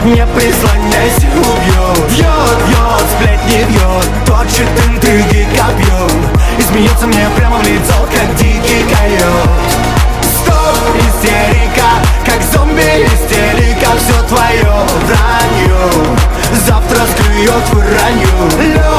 Не прислоняйся, убьет. Вьет, сплетни вьет, точит интриги копьем и смеется мне прямо в лицо, как дикий койот. Стоп, истерика, как зомби-истерика. Все твое вранье завтра склюет в ранью.